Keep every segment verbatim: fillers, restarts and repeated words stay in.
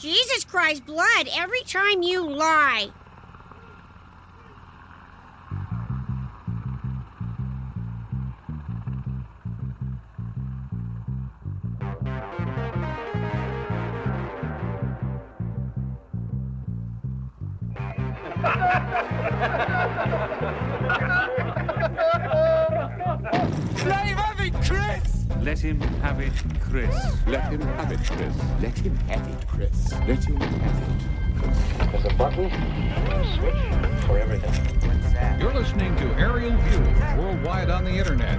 Jesus Christ, blood, every time you lie. Let him have it, Chris! Let him have it, Chris. Let him have it, Chris. Let him have it, Chris. Let him have it, Chris. There's a button and a switch for everything. What's that? You're listening to Aerial View, worldwide on the internet.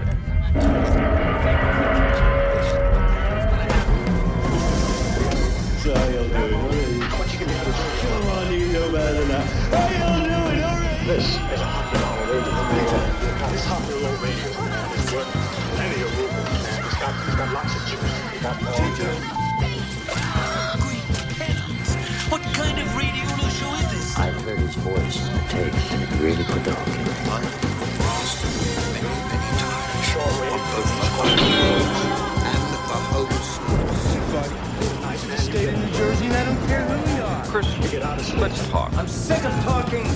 So you'll do it. How much you give me for this? Come on, you know better than that. How you'll do it, all right? This is a hundred dollar radio. This hundred roll radio is worth plenty of room, man. It's got, it's got lots of juice. It's got more juice. Great heavens! What kind of radio show is this? I heard his voice on the tape, and it really put the hook in me. I've crossed many, many times. Short wave. On both the homes and the hosts. In the state of New Jersey, and I don't care who we are. Chris, Get out of let's talk. I'm sick of talking.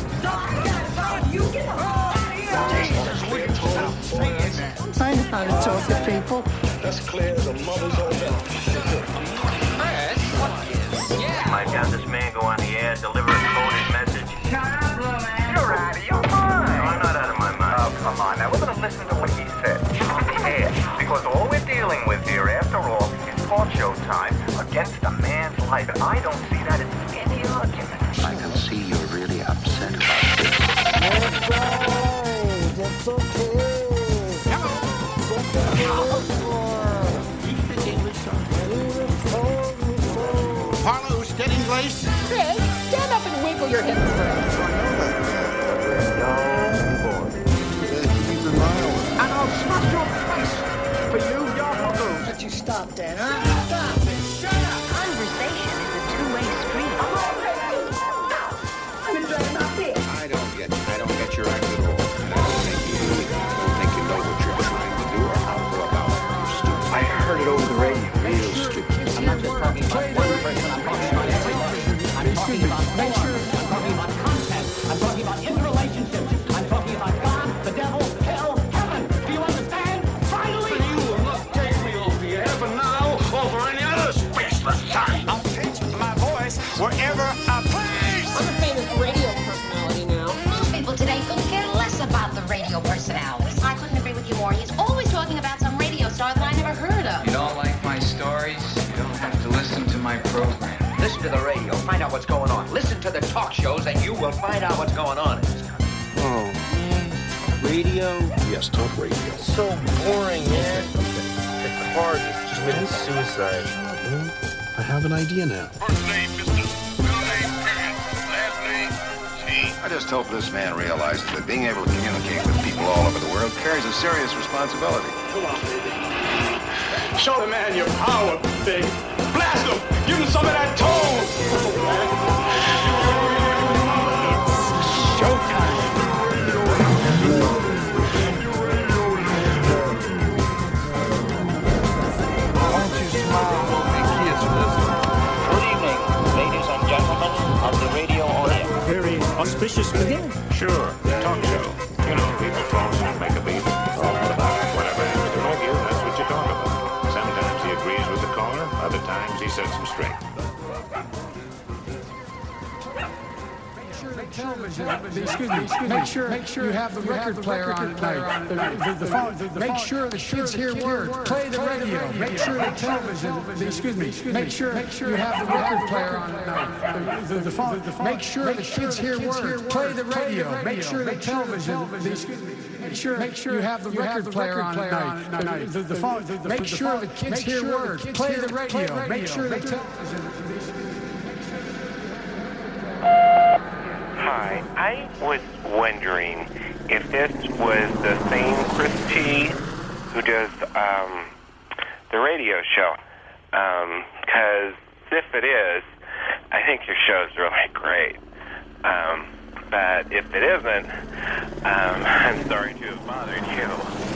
I know how to talk to people. That's clear as a mother's own milk. Might have this man go on the air, deliver a coded message. Shut up, little man. You're out of your mind. No, I'm not out of my mind. Oh, come on. Now, we're going to listen to what he said on the air. Because all we're dealing with here, after all, is talk show time against a man's life. And I don't see that as any argument. I can see you're really upset about this. That's right. It's okay. Harlow's getting lace. Chris, stand up and wiggle your hips for us. And I'll smash your face for you, young Let you stop, Dan, huh? Stop it. Shut up. Conversation is a two-way street. I don't get I don't get your act at all. And I don't think you I don't think you know what you're trying to do or how to go about it. You're stupid. I heard it over the radio. Real stupid. I'm not just talking about one person, I'm talking about everything. I'm talking about form, I'm talking about content, I'm talking about interrelationships, I'm talking about God, the devil, hell, heaven. Do you understand? Finally! You will not take me over your heaven now or for any other spaceless time. I'll pitch my voice wherever I please. I'm a famous radio personality now. Most people today could care less about the radio personalities. I couldn't agree with you more. He's always talking about some radio star that I never heard of. You don't like my stories? You don't have to listen to my program. Listen to the radio, find out what's going on. Listen to the talk shows, and you will find out what's going on in this country. Oh, man. Radio? Yes, talk radio. So boring, man. The card has just committed suicide. I have an idea now. First name, mister. Middle name, period. Last name, T. I just hope this man realizes that being able to communicate with people all over the world carries a serious responsibility. Come on, baby. Show the man your power, baby. Blast him! Give him some of that tone! Showtime. Won't you smile and kiss, listen? Good evening, ladies and gentlemen of the radio audience. Very auspicious beginning. Sure, talk show. You know, people phone and make a beat. All about whatever happens to make you, that's what you talk about. Sometimes he agrees with the caller, other times he sets him straight. Television. Excuse me. Excuse make sure, make sure you have the record player on at night. The, the, the phone. Make sure the kids hear words. Play the radio. Make sure the television. Excuse me. Make sure you have the record player on at night. The, the, the phone. Make sure the kids hear words. Play the radio. Make sure the television. Excuse me. Make sure, make sure you have the record player on at night. The, the phone. Make sure the kids hear words. Play the radio. Make sure the television. Hi, I was wondering if this was the same Chris T who does um, the radio show. Because if it is, I think your show's really great. Um, but if it isn't, um, I'm sorry to have bothered you.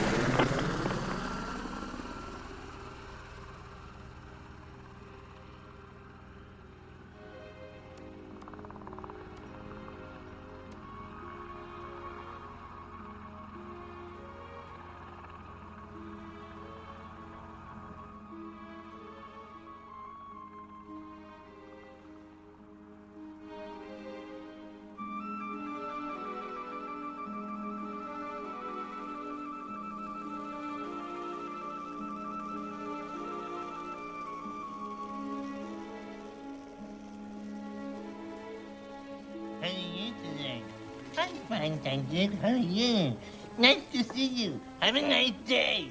I'm fine, thank you. How are you? Nice to see you. Have a nice day.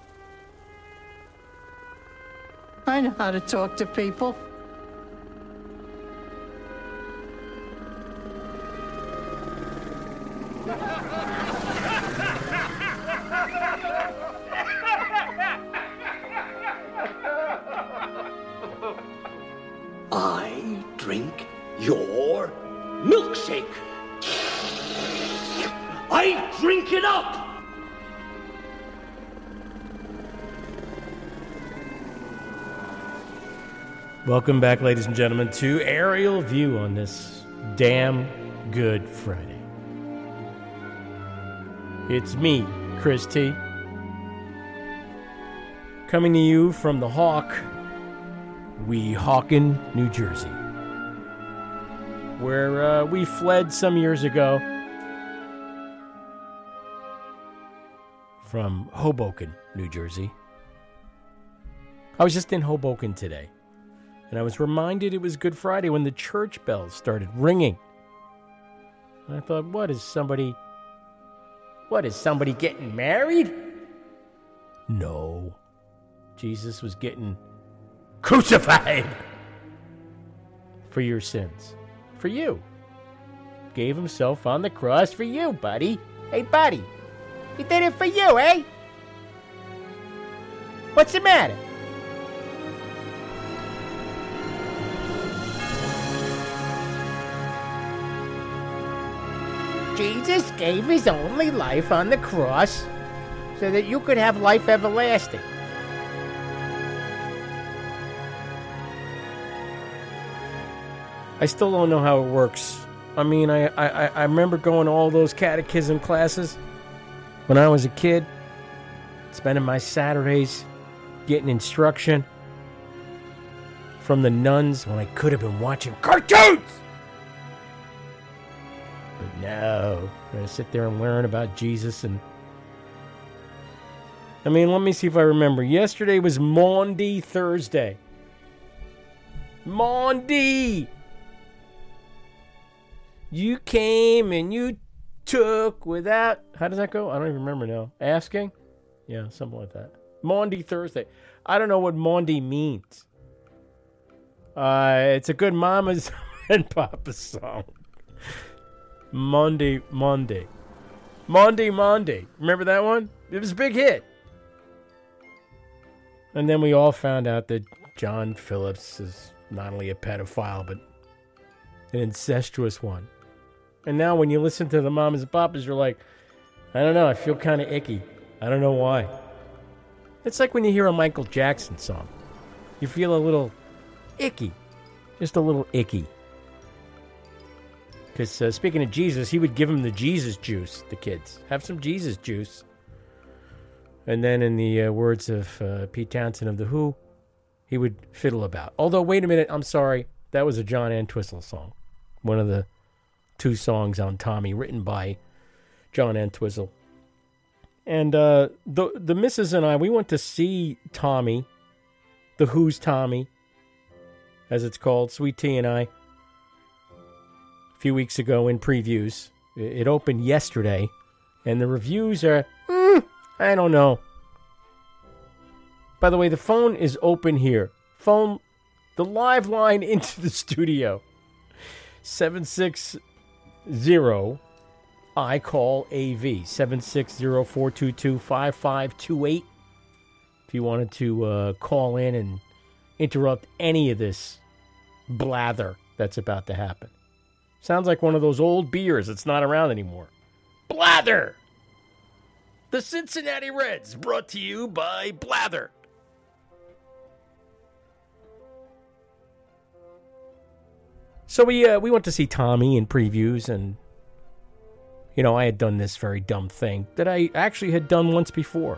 I know how to talk to people. I drink your milkshake. I drink it up. Welcome back, ladies and gentlemen, to Aerial View on this damn Good Friday. It's me, Chris T, coming to you from the Hawk, Weehawken, New Jersey, where uh, we fled some years ago from Hoboken, New Jersey. I was just in Hoboken today, and I was reminded it was Good Friday when the church bells started ringing. And I thought, what is somebody, what is somebody getting married? No. Jesus was getting crucified for your sins. For you. Gave himself on the cross for you, buddy. Hey, buddy. He did it for you, eh? What's the matter? Jesus gave his only life on the cross so that you could have life everlasting. I still don't know how it works. I mean, I, I, I remember going to all those catechism classes when I was a kid, spending my Saturdays getting instruction from the nuns when I could have been watching cartoons. But no, I'm going to sit there and learn about Jesus. And I mean, let me see if I remember. Yesterday was Maundy Thursday. Maundy! You came and you took without... How does that go? I don't even remember now. Asking? Yeah, something like that. Maundy Thursday. I don't know what Maundy means. Uh, it's a good Mama's and Papa's song. Monday, Monday. Monday, Monday. Remember that one? It was a big hit. And then we all found out that John Phillips is not only a pedophile, but an incestuous one. And now when you listen to the Mamas and Papas, you're like, I don't know, I feel kind of icky. I don't know why. It's like when you hear a Michael Jackson song. You feel a little icky. Just a little icky. Because uh, speaking of Jesus, he would give them the Jesus juice, the kids. Have some Jesus juice. And then in the uh, words of uh, Pete Townsend of The Who, he would fiddle about. Although, wait a minute, I'm sorry. That was a John Entwistle song. One of the two songs on Tommy, written by John Entwistle. And uh, the, the missus and I, we went to see Tommy, The Who's Tommy, as it's called, Sweet Tea and I, a few weeks ago in previews. It opened yesterday, and the reviews are, mm, I don't know. By the way, the phone is open here. Phone, the live line into the studio. seven six zero, I call A V. seven six zero, four two two, five five two eight. If you wanted to uh, call in and interrupt any of this blather that's about to happen. Sounds like one of those old beers that's not around anymore. Blather! The Cincinnati Reds, brought to you by Blather. So we uh, we went to see Tommy in previews, and, you know, I had done this very dumb thing that I actually had done once before.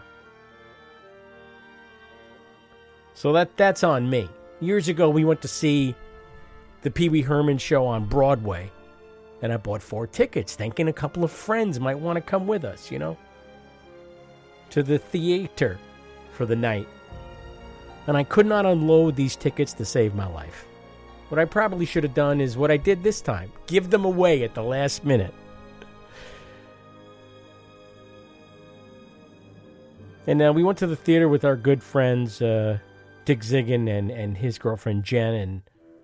So that that's on me. Years ago, we went to see the Pee Wee Herman show on Broadway, and I bought four tickets, thinking a couple of friends might want to come with us, you know, to the theater for the night. And I could not unload these tickets to save my life. What I probably should have done is what I did this time. Give them away at the last minute. And uh, we went to the theater with our good friends, uh, Dick Ziggin and, and his girlfriend Jen, and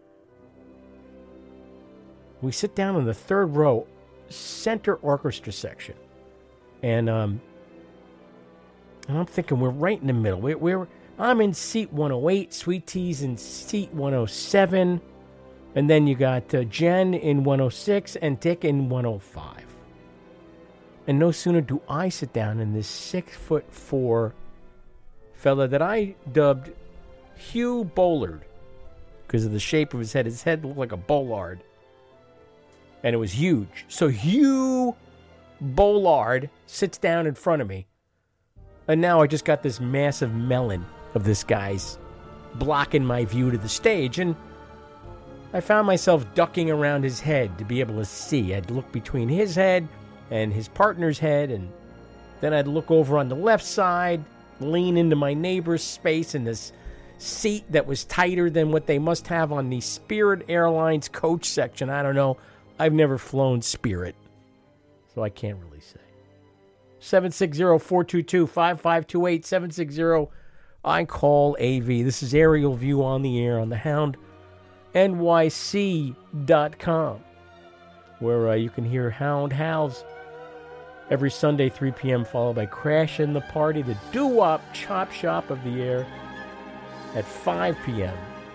we sit down in the third row, center orchestra section. And um, and I'm thinking we're right in the middle. We're, we're I'm in seat one oh eight, Sweet Tea's in seat one oh seven, and then you got uh, Jen in one oh six and Dick in one oh five. And no sooner do I sit down in this six foot four fella that I dubbed Hugh Bollard because of the shape of his head. His head looked like a bollard, and it was huge. So Hugh Bollard sits down in front of me, and now I just got this massive melon of this guy's blocking my view to the stage, and I found myself ducking around his head to be able to see. I'd look between his head and his partner's head, and then I'd look over on the left side, lean into my neighbor's space in this seat that was tighter than what they must have on the Spirit Airlines coach section. I don't know. I've never flown Spirit, so I can't really say. seven six zero, four two two, five five two eight, seven six zero, I call A V. This is Aerial View on the air on the Hound N Y C dot com, where uh, you can hear Hound Howls every Sunday, three p.m., followed by Crash in the Party, the doo-wop chop shop of the air at five p.m.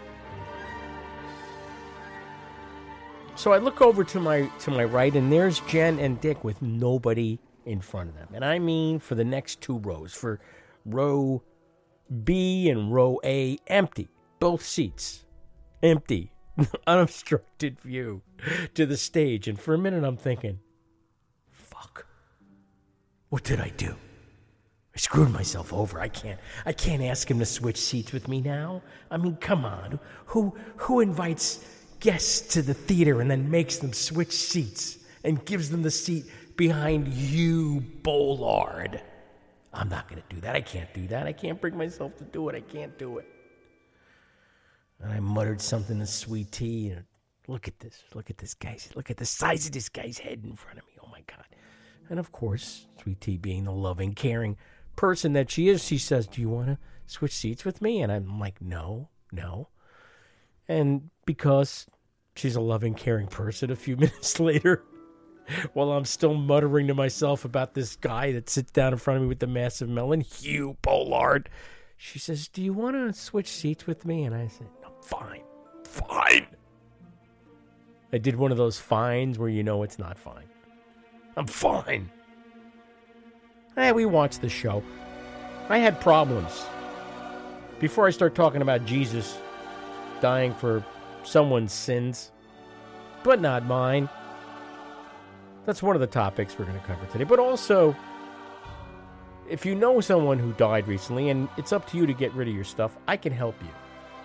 So I look over to my to my right, and there's Jen and Dick with nobody in front of them. And I mean for the next two rows, for row B and row A, empty. Both seats empty. Unobstructed view to the stage. And for a minute I'm thinking, fuck. What did I do? I screwed myself over. I can't I can't ask him to switch seats with me now. I mean, come on. Who who invites guests to the theater and then makes them switch seats and gives them the seat behind you, Bollard? I'm not going to do that. I can't do that. I can't bring myself to do it. I can't do it. And I muttered something to Sweet Tea. And look at this. Look at this guy's. Look at the size of this guy's head in front of me. Oh, my God. And, of course, Sweet Tea, being the loving, caring person that she is, she says, do you want to switch seats with me? And I'm like, no, no. And because she's a loving, caring person, a few minutes later, while I'm still muttering to myself about this guy that sits down in front of me with the massive melon, Hugh Bollard, she says, do you want to switch seats with me? And I said, no, fine, fine. I did one of those fines where you know it's not fine. I'm fine. Hey, we watched the show. I had problems. Before I start talking about Jesus dying for someone's sins, but not mine. That's one of the topics we're going to cover today. But also, if you know someone who died recently, and it's up to you to get rid of your stuff, I can help you.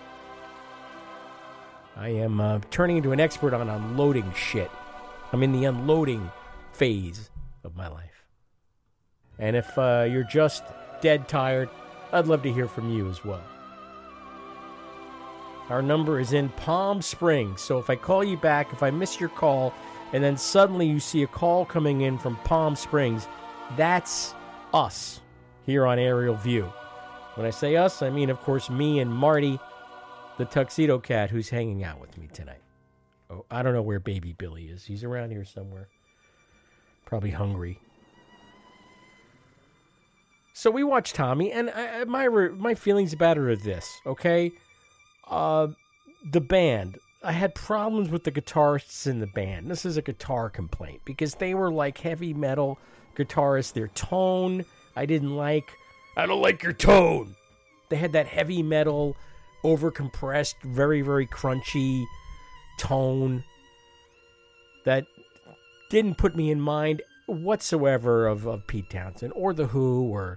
I am uh, turning into an expert on unloading shit. I'm in the unloading phase of my life. And if uh, you're just dead tired, I'd love to hear from you as well. Our number is in Palm Springs, so if I call you back, if I miss your call, and then suddenly you see a call coming in from Palm Springs, that's us here on Aerial View. When I say us, I mean, of course, me and Marty, the tuxedo cat who's hanging out with me tonight. Oh, I don't know where baby Billy is. He's around here somewhere. Probably hungry. So we watched Tommy, and I, my my feelings about it are this, okay? Uh, the band. I had problems with the guitarists in the band. This is a guitar complaint because they were like heavy metal guitarists. Their tone, I didn't like. I don't like your tone. They had that heavy metal, overcompressed, very, very crunchy tone that didn't put me in mind whatsoever of, of Pete Townsend or The Who, or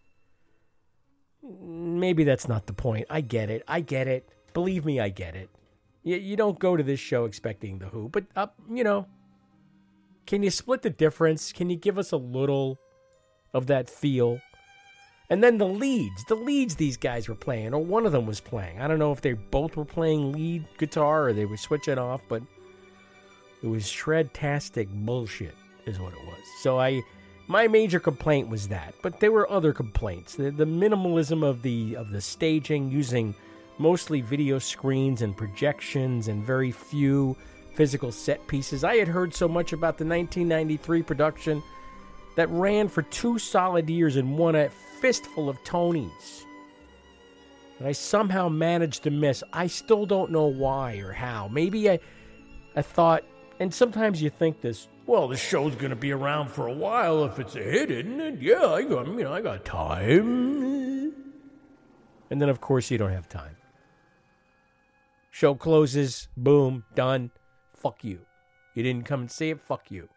maybe that's not the point. I get it. I get it. Believe me, I get it. You, you don't go to this show expecting The Who, but, uh, you know, can you split the difference? Can you give us a little of that feel? And then the leads, the leads these guys were playing, or one of them was playing. I don't know if they both were playing lead guitar or they were switching off, but it was shred-tastic bullshit is what it was. So I My major complaint was that, but there were other complaints. The, the minimalism of the of the staging, using mostly video screens and projections and very few physical set pieces. I had heard so much about the nineteen ninety-three production that ran for two solid years and won a fistful of Tonys that I somehow managed to miss. I still don't know why or how. Maybe I, I thought, and sometimes you think this, well, the show's going to be around for a while if it's a hit, isn't it? Yeah, I got, you know, I got time. And then, of course, you don't have time. Show closes, boom, done. Fuck you. You didn't come and see it, fuck you.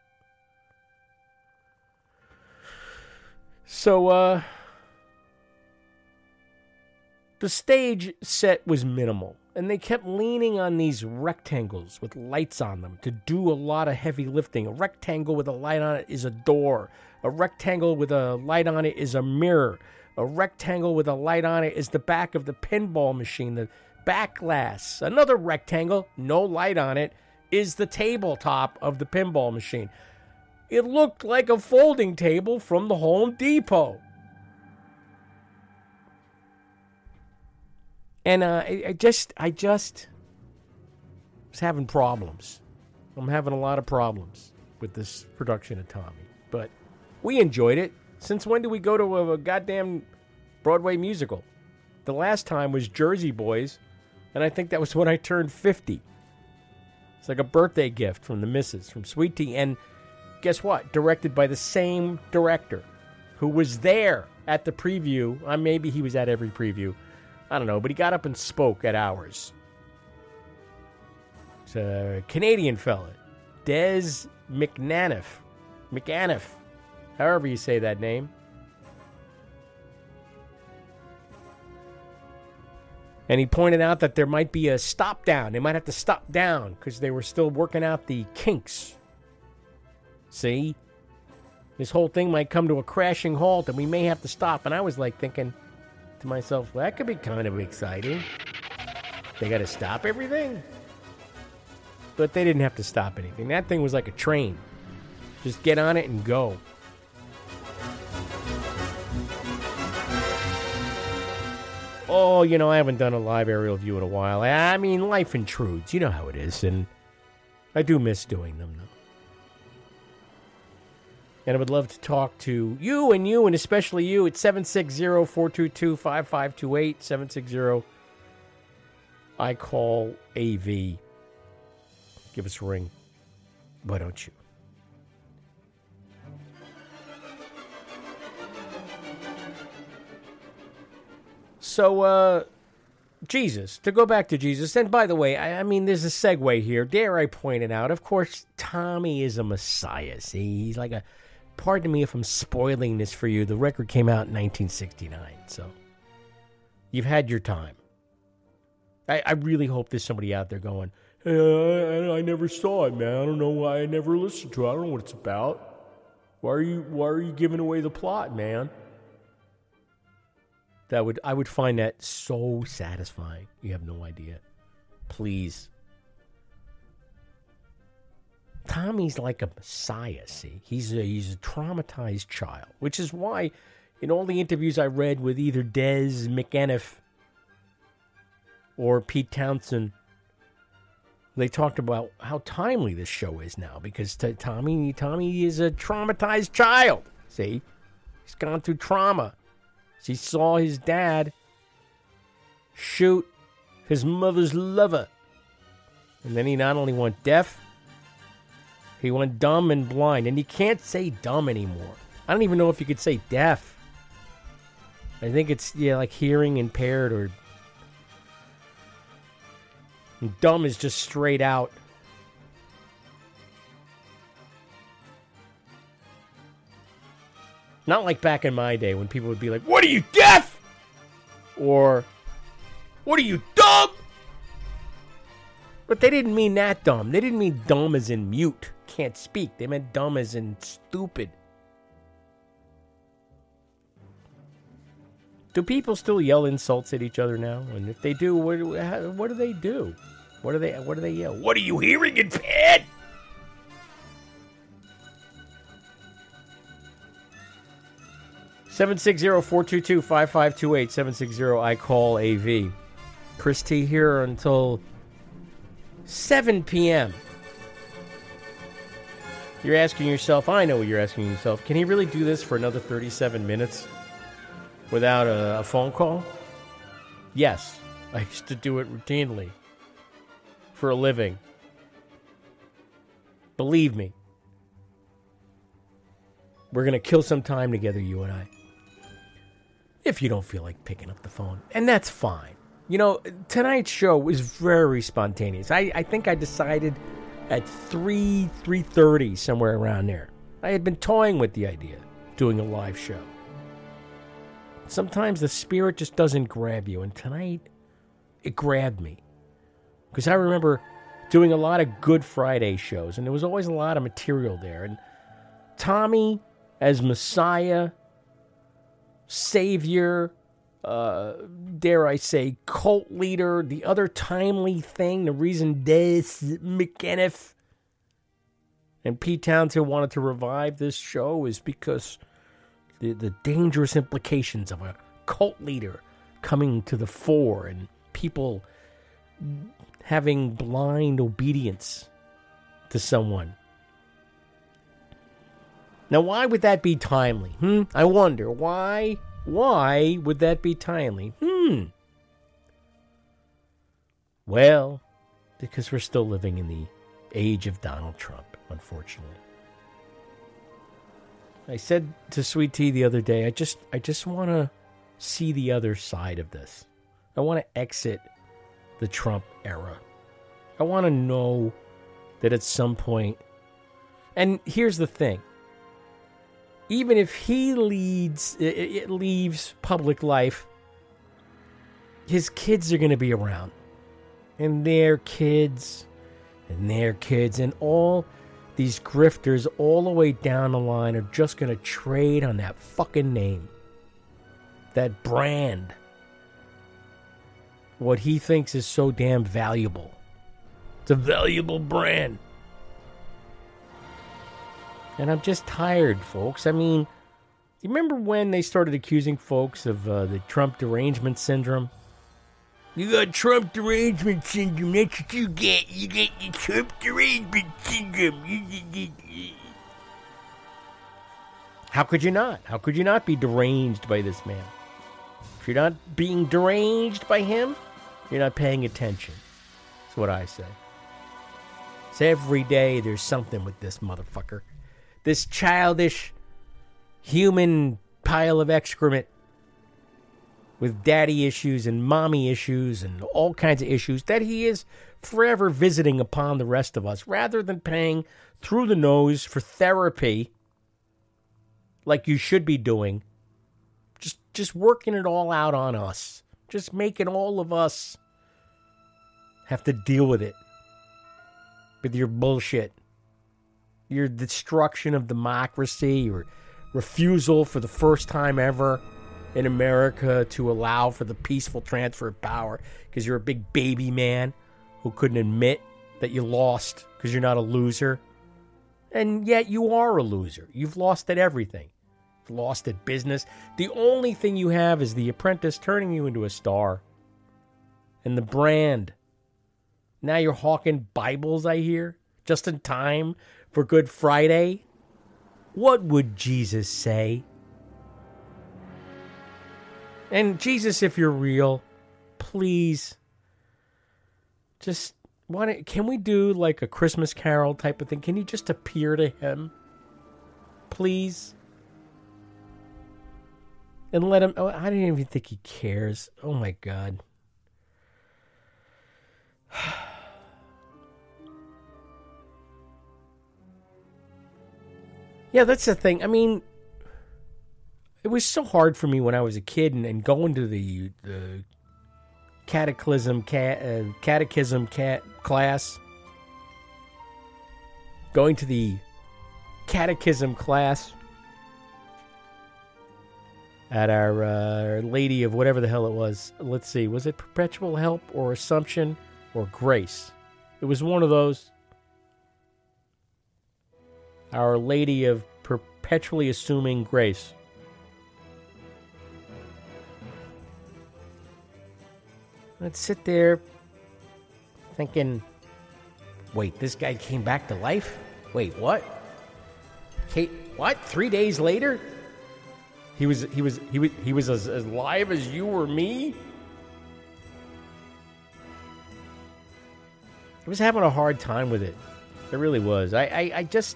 So, uh, the stage set was minimal, and they kept leaning on these rectangles with lights on them to do a lot of heavy lifting. A rectangle with a light on it is a door. A rectangle with a light on it is a mirror. A rectangle with a light on it is the back of the pinball machine, the back glass. Another rectangle, no light on it, is the tabletop of the pinball machine. It looked like a folding table from the Home Depot. And uh, I, I just, I just was having problems. I'm having a lot of problems with this production of Tommy. But we enjoyed it. Since when do we go to a, a goddamn Broadway musical? The last time was Jersey Boys, and I think that was when I turned fifty. It's like a birthday gift from the missus, from Sweet Tea. And guess what? Directed by the same director who was there at the preview. Uh, maybe he was at every preview. I don't know, but he got up and spoke at ours. It's a Canadian fella, Des McAniff. McAniff, however you say that name. And he pointed out that there might be a stop down. They might have to stop down because they were still working out the kinks. See? This whole thing might come to a crashing halt and we may have to stop. And I was like thinking to myself, well, that could be kind of exciting. They got to stop everything? But they didn't have to stop anything. That thing was like a train. Just get on it and go. Oh, you know, I haven't done a live aerial view in a while. I mean, life intrudes. You know how it is. And I do miss doing them, though. And I would love to talk to you and you and especially you at seven six zero, four two two, five five two eight, seven six zero. I call A V. Give us a ring. Why don't you? So, uh, Jesus, to go back to Jesus, and by the way, I, I mean, there's a segue here. Dare I point it out? Of course, Tommy is a messiah. See, he's like a, pardon me if I'm spoiling this for you. The record came out in nineteen sixty-nine, so you've had your time. I, I really hope there's somebody out there going, hey, I, I never saw it, man. I don't know why I never listened to it. I don't know what it's about. Why are you, why are you giving away the plot, man? That would I would find that so satisfying. You have no idea. Please. Tommy's like a messiah, see? He's a, he's a traumatized child, which is why in all the interviews I read with either Des McAniff or Pete Townsend, they talked about how timely this show is now because t- Tommy Tommy is a traumatized child, see? He's gone through trauma. He saw his dad shoot his mother's lover. And then he not only went deaf, he went dumb and blind. And you can't say dumb anymore. I don't even know if you could say deaf. I think it's yeah, like hearing impaired or... And dumb is just straight out. Not like back in my day when people would be like, what are you, deaf? Or, what are you, dumb? But they didn't mean that dumb. They didn't mean dumb as in mute, can't speak. They meant dumb as in stupid. Do people still yell insults at each other now? And if they do, what, what do they do? What do they, what do they yell? What are you hearing, impaired? seven six zero, four two two, five five two eight, seven six zero, I call A V. Chris T here until seven p.m. You're asking yourself, I know what you're asking yourself, can he really do this for another thirty-seven minutes without a, a phone call? Yes, I used to do it routinely for a living. Believe me. We're going to kill some time together, you and I. If you don't feel like picking up the phone. And that's fine. You know, tonight's show was very spontaneous. I, I think I decided at three, three thirty, somewhere around there. I had been toying with the idea of doing a live show. Sometimes the spirit just doesn't grab you. And tonight, it grabbed me. Because I remember doing a lot of Good Friday shows. And there was always a lot of material there. And Tommy as Messiah, Savior, uh, dare I say, cult leader, the other timely thing, the reason Des McAniff and Pete Townsend wanted to revive this show is because the, the dangerous implications of a cult leader coming to the fore and people having blind obedience to someone. Now, why would that be timely? Hmm? I wonder, why, why would that be timely? Hmm. Well, because we're still living in the age of Donald Trump, unfortunately. I said to Sweet Tea the other day, I just, I just want to see the other side of this. I want to exit the Trump era. I want to know that at some point, and here's the thing. Even if he leads, it, it leaves public life, his kids are going to be around. And their kids, and their kids, and all these grifters all the way down the line are just going to trade on that fucking name. That brand. What he thinks is so damn valuable. It's a valuable brand. And I'm just tired, folks. I mean, you remember when they started accusing folks of uh, the Trump derangement syndrome? You got Trump derangement syndrome. That's what you get. You get the Trump derangement syndrome. How could you not? How could you not be deranged by this man? If you're not being deranged by him, you're not paying attention. That's what I say. So every day there's something with this motherfucker. This childish human pile of excrement with daddy issues and mommy issues and all kinds of issues that he is forever visiting upon the rest of us rather than paying through the nose for therapy like you should be doing. Just, just working it all out on us. Just making all of us have to deal with it. With your bullshit. Your destruction of democracy, your refusal for the first time ever in America to allow for the peaceful transfer of power because you're a big baby man who couldn't admit that you lost because you're not a loser. And yet you are a loser. You've lost at everything. You've lost at business. The only thing you have is The Apprentice turning you into a star. And the brand. Now you're hawking Bibles, I hear, just in time for Good Friday. What would Jesus say? And Jesus, if you're real, please, just, why can we do like a Christmas Carol type of thing? Can you just appear to him? Please? And let him, oh, I don't even think he cares. Oh my God. Yeah, that's the thing. I mean, it was so hard for me when I was a kid and, and going to the the catechism cat, uh, catechism cat class. Going to the catechism class at our uh, Lady of whatever the hell it was. Let's see, was it Perpetual Help or Assumption or Grace? It was one of those. Our Lady of Perpetually Assuming Grace. I'd sit there thinking, wait, this guy came back to life? Wait, what? Kate, what? Three days later? He was he was he was he was as, as alive as you or me? I was having a hard time with it. I really was. I, I, I just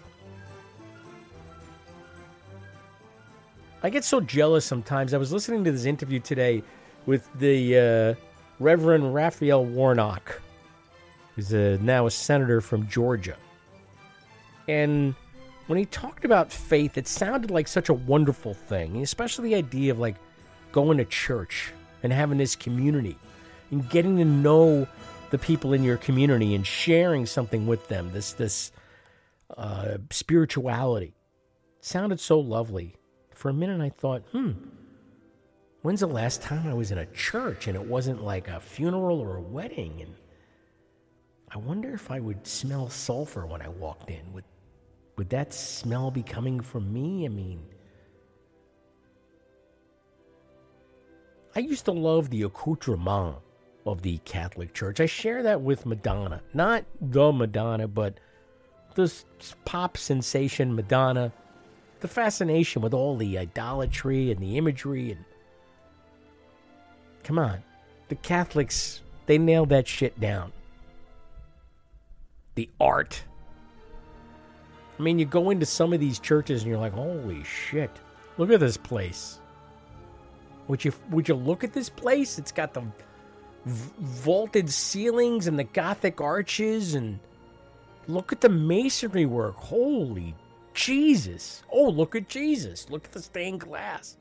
I get so jealous sometimes. I was listening to this interview today with the uh, Reverend Raphael Warnock, who's a, now a senator from Georgia. And when he talked about faith, it sounded like such a wonderful thing, especially the idea of like going to church and having this community and getting to know the people in your community and sharing something with them, this this uh, spirituality. It sounded so lovely. For a minute I thought, hmm, when's the last time I was in a church and it wasn't like a funeral or a wedding? And I wonder if I would smell sulfur when I walked in. Would, would that smell be coming from me? I mean, I used to love the accoutrement of the Catholic Church. I share that with Madonna. Not the Madonna, but this pop sensation Madonna. The fascination with all the idolatry and the imagery. And come on. The Catholics, they nailed that shit down. The art. I mean, you go into some of these churches and you're like, holy shit. Look at this place. Would you, would you look at this place? It's got the v- vaulted ceilings and the Gothic arches, and look at the masonry work. Holy Jesus. Oh, look at Jesus. Look at the stained glass.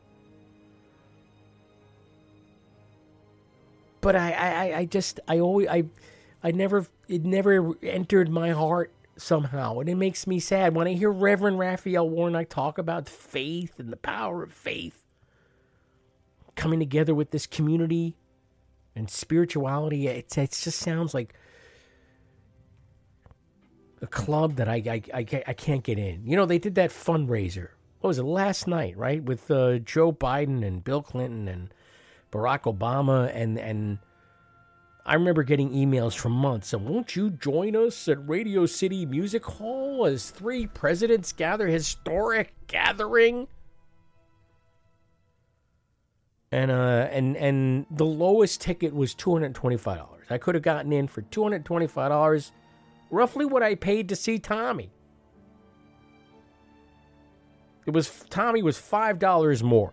But I, I, I just, I always, I, I never, it never entered my heart somehow, and it makes me sad when I hear Reverend Raphael Warnock talk about faith and the power of faith coming together with this community and spirituality. It, it just sounds like a club that I, I, I, I can't get in. You know, they did that fundraiser. What was it, last night, right? With uh, Joe Biden and Bill Clinton and Barack Obama, and and I remember getting emails from months. And won't you join us at Radio City Music Hall as three presidents gather historic gathering? And uh and and the lowest ticket was two hundred twenty-five dollars. I could have gotten in for two hundred twenty-five dollars, roughly what I paid to see Tommy. It was Tommy was five dollars more.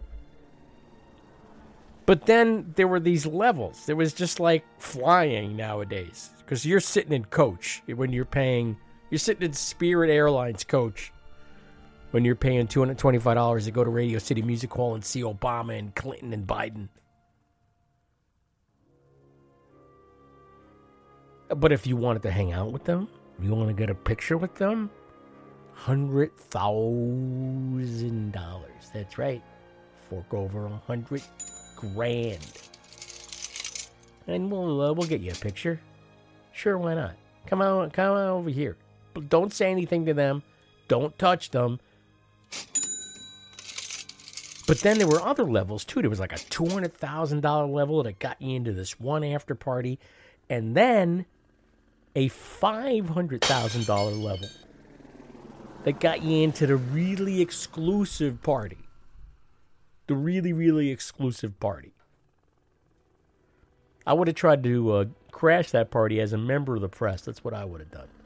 But then there were these levels. It was just like flying nowadays, because you're sitting in coach when you're paying. You're sitting in Spirit Airlines coach when you're paying two hundred twenty-five dollars to go to Radio City Music Hall and see Obama and Clinton and Biden. But if you wanted to hang out with them, you want to get a picture with them, one hundred thousand dollars. That's right. Fork over one hundred grand. And we'll uh, we'll get you a picture. Sure, why not? Come on, come on over here. But don't say anything to them. Don't touch them. But then there were other levels too. There was like a two hundred thousand dollars level that got you into this one after party, and then a five hundred thousand dollars level that got you into the really exclusive party. The really, really exclusive party. I would have tried to uh, crash that party as a member of the press. That's what I would have done.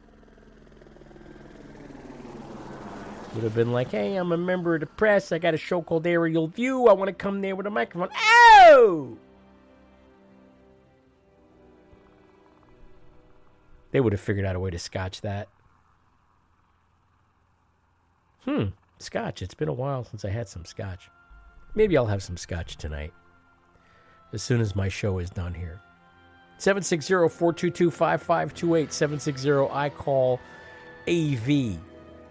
Would have been like, hey, I'm a member of the press. I got a show called Aerial View. I want to come there with a microphone. Oh! They would have figured out a way to scotch that. Hmm, scotch. It's been a while since I had some scotch. Maybe I'll have some scotch tonight, as soon as my show is done here. seven six zero, four two two, five five two eight, seven six zero, I call A V.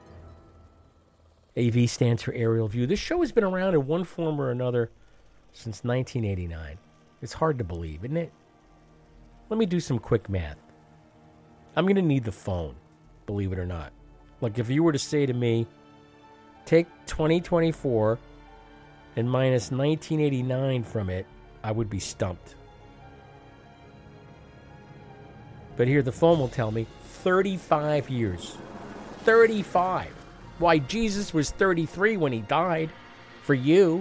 A V stands for Aerial View. This show has been around in one form or another since nineteen eighty-nine. It's hard to believe, isn't it? Let me do some quick math. I'm going to need the phone, believe it or not. Like, if you were to say to me, take twenty twenty-four and minus nineteen eighty-nine from it, I would be stumped. But here, the phone will tell me thirty-five years. thirty-five. Why, Jesus was thirty-three when he died. For you.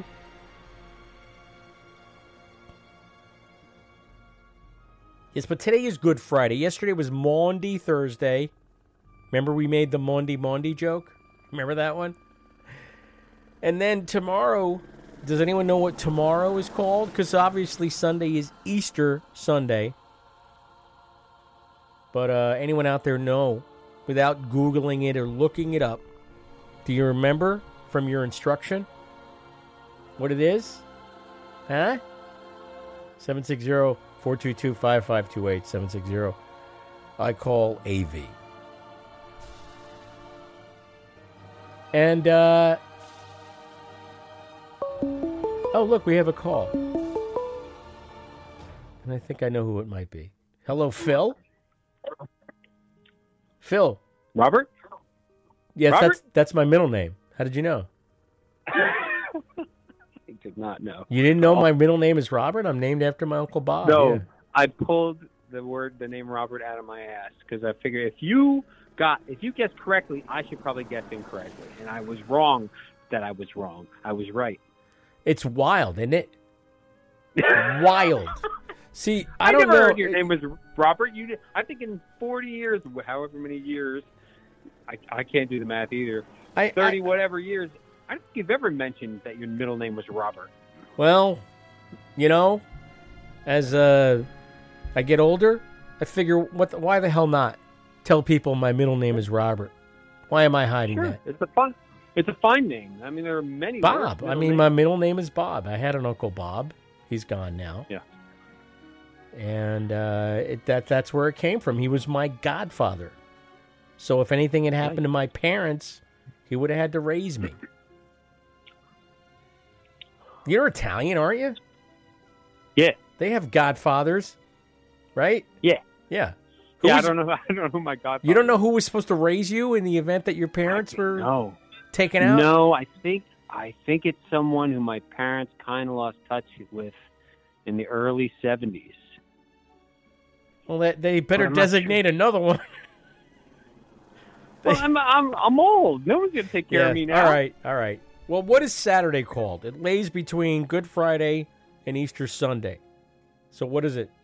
Yes, but today is Good Friday. Yesterday was Maundy Thursday. Remember we made the Maundy Maundy joke? Remember that one? And then tomorrow, does anyone know what tomorrow is called? Because obviously Sunday is Easter Sunday. But uh, anyone out there know, without Googling it or looking it up, do you remember from your instruction what it is? Huh? seven six zero, four two two, five five two eight. seven six zero. I call A V. And, uh... oh, look, we have a call. And I think I know who it might be. Hello, Phil? Phil. Robert? Yes, Robert? that's that's my middle name. How did you know? I did not know. You didn't know my middle name is Robert? I'm named after my Uncle Bob. No, yeah. I pulled the word, the name Robert out of my ass because I figured if you got, if you guessed correctly, I should probably guess incorrectly, and I was wrong. That I was wrong. I was right. It's wild, isn't it? Wild. See, I, I don't never know. heard your name was Robert. You, did, I think in forty years, however many years, I, I can't do the math either. I, Thirty I, whatever years. I don't think you've ever mentioned that your middle name was Robert. Well, you know, as uh, I get older, I figure, what? The, why the hell not tell people my middle name is Robert? Why am I hiding Sure, that? it's a fun, it's a fine name. I mean, there are many. Bob. worse I mean, middle my names. middle name is Bob. I had an Uncle Bob. He's gone now. Yeah. And uh, it, that that's where it came from. He was my godfather. So if anything had happened to my parents, he would have had to raise me. You're Italian, aren't you? Yeah. They have godfathers, right? Yeah. Yeah. Yeah, I Who's- don't know. I don't know who my godfather. You don't know who was supposed to raise you in the event that your parents were No. taken out? No, I think I think it's someone who my parents kind of lost touch with in the early seventies. Well, they, they better I'm not designate another one. Well, I'm I'm I'm old. No one's gonna take care Yeah, of me now. All right, all right. Well, what is Saturday called? It lays between Good Friday and Easter Sunday. So what is it?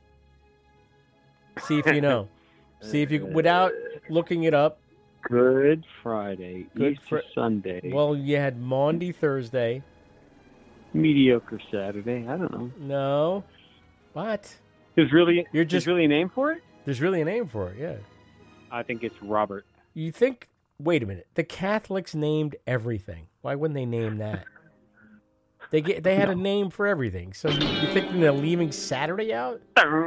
See if you know. See if you, without looking it up. Good Friday, Good Easter Fri- Sunday, Well, you had Maundy Thursday. mediocre Saturday. I don't know. No. What? There's really You're there's just really a name for it. There's really a name for it, yeah. I think it's Robert. You think, wait a minute, the Catholics named everything. Why wouldn't they name that? They get, they had a name for everything. So you, you think they're leaving Saturday out?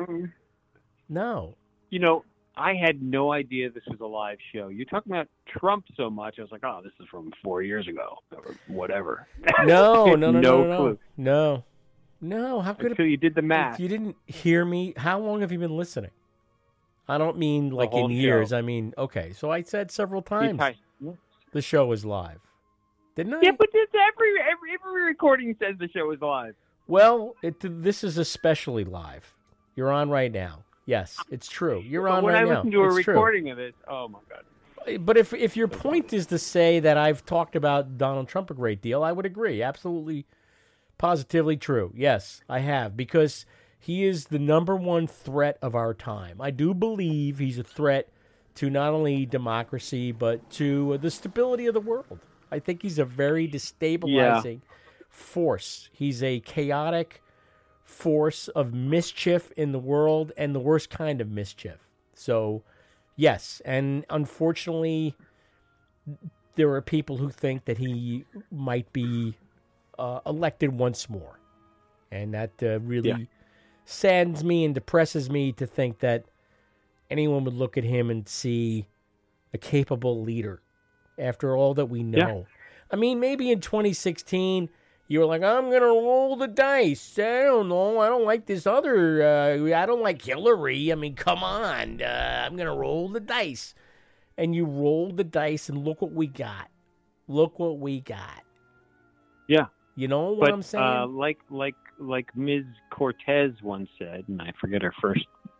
No. You know, I had no idea this was a live show. You're talking about Trump so much. I was like, oh, this is from four years ago or whatever. No, no, no, no, no no, clue. no, no. How could Until it, you did the math. If you didn't hear me, how long have you been listening? I don't mean like whole in years. show. I mean, okay. So I said several times Hi- the show was live, didn't I? Yeah, but this, every every every recording says the show is live. Well, it, this is especially live. You're on right now. Yes, it's true. You're But on when right I now. listen to a It's true. recording of it, oh my god. But if if your point is to say that I've talked about Donald Trump a great deal, I would agree. Absolutely, positively true. Yes, I have, because he is the number one threat of our time. I do believe he's a threat to not only democracy, but to the stability of the world. I think he's a very destabilizing force. He's a chaotic force of mischief in the world, and the worst kind of mischief. So, yes, and unfortunately, there are people who think that he might be uh, elected once more. And that uh, really Yeah. saddens me and depresses me to think that anyone would look at him and see a capable leader after all that we know. I mean, maybe in twenty sixteen, you were like, I'm going to roll the dice. I don't know. I don't like this other, uh, I don't like Hillary. I mean, come on. Uh, I'm going to roll the dice. And you rolled the dice, and look what we got. Look what we got. Yeah. You know what but, I'm saying? Uh, like like like Miz Cortez once said, and I forget her first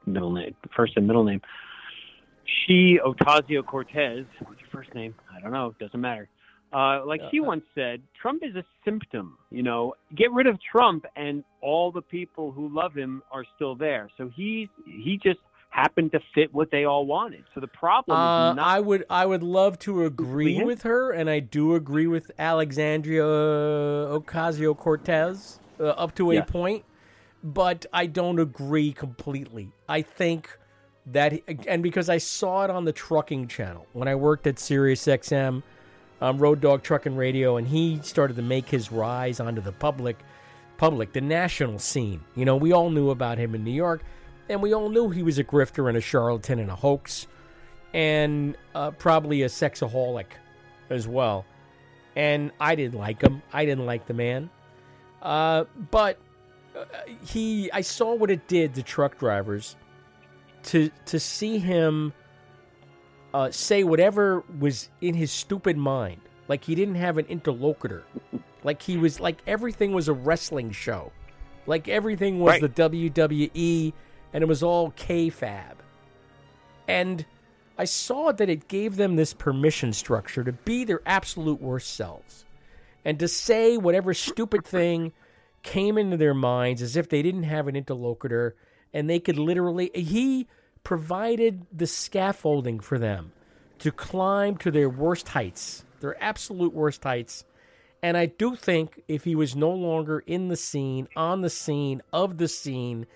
middle name, first and middle name. She, Ocasio-Cortez, what's your first name? I don't know. Doesn't matter. Uh, like she once said, Trump is a symptom. You know, get rid of Trump, and all the people who love him are still there. So he he just happened to fit what they all wanted. So the problem Uh, is not. I would I would love to agree with her, and I do agree with Alexandria Ocasio-Cortez uh, up to a Yeah. point, but I don't agree completely. I think that, and because I saw it on the trucking channel when I worked at Sirius X M, um, Road Dog Trucking Radio, and he started to make his rise onto the public, public, the national scene. You know, we all knew about him in New York, and we all knew he was a grifter and a charlatan and a hoax, and uh, probably a sexaholic as well. And I didn't like him. I didn't like the man. Uh, but uh, he, I saw what it did to truck drivers. To to see him uh, say whatever was in his stupid mind, like he didn't have an interlocutor, like he was like everything was a wrestling show, like everything was Right. the W W E, and it was all K-Fab. And I saw that it gave them this permission structure to be their absolute worst selves, and to say whatever stupid thing came into their minds as if they didn't have an interlocutor. And they could literally, he provided the scaffolding for them to climb to their worst heights, their absolute worst heights. And I do think if he was no longer in the scene, on the scene, of the scene,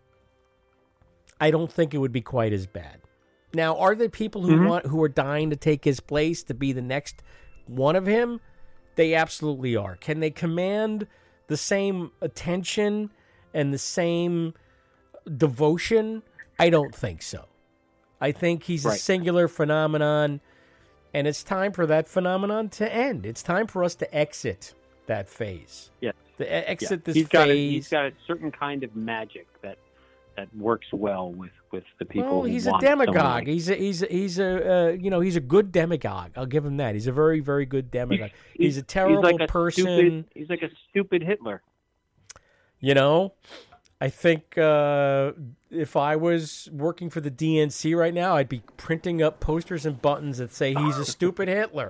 I don't think it would be quite as bad. Now, are there people who Mm-hmm. want, who are dying to take his place, to be the next one of him? They absolutely are. Can they command the same attention and the same devotion? I don't think so. I think he's a Right. singular phenomenon, and it's time for that phenomenon to end. It's time for us to exit that phase. Yeah. To e- exit Yeah. this he's got a, phase. he's got a certain kind of magic that that works well with, with the people. Well, who he's a want someone demagogue. like- He's a he's a, he's a uh, you know he's a good demagogue. I'll give him that. He's a very very good demagogue. He's, a terrible he's like a person. Stupid, he's like a stupid Hitler. You know, I think uh, if I was working for the D N C right now, I'd be printing up posters and buttons that say he's a stupid Hitler.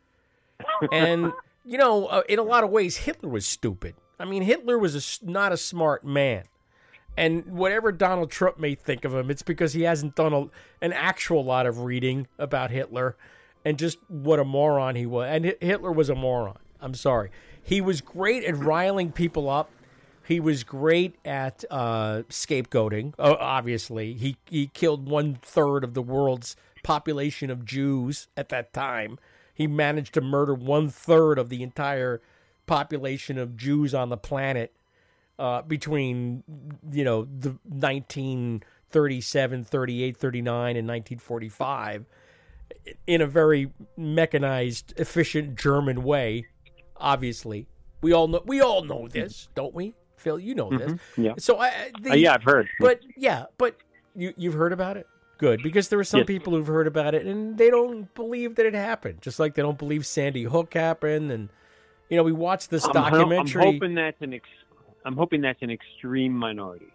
And, you know, uh, in a lot of ways, Hitler was stupid. I mean, Hitler was a s not a smart man. And whatever Donald Trump may think of him, it's because he hasn't done a, an actual lot of reading about Hitler and just what a moron he was. And Hi- Hitler was a moron. I'm sorry. He was great at riling people up. He was great at uh, scapegoating. Uh, obviously, he he killed one third of the world's population of Jews at that time. He managed to murder one third of the entire population of Jews on the planet uh, between you know the nineteen thirty-seven, thirty-eight, thirty-nine, and nineteen forty-five in a very mechanized, efficient German way. Obviously, we all know we all know this, don't we? Phil, you know this. Mhm, yeah. So I, the, Uh, yeah, I've heard. But yeah, but you you've heard about it. Good, because there are some Yes. people who've heard about it and they don't believe that it happened. Just like they don't believe Sandy Hook happened. And you know, we watched this I'm ho- documentary. I'm hoping that's an ex- I'm hoping that's an extreme minority.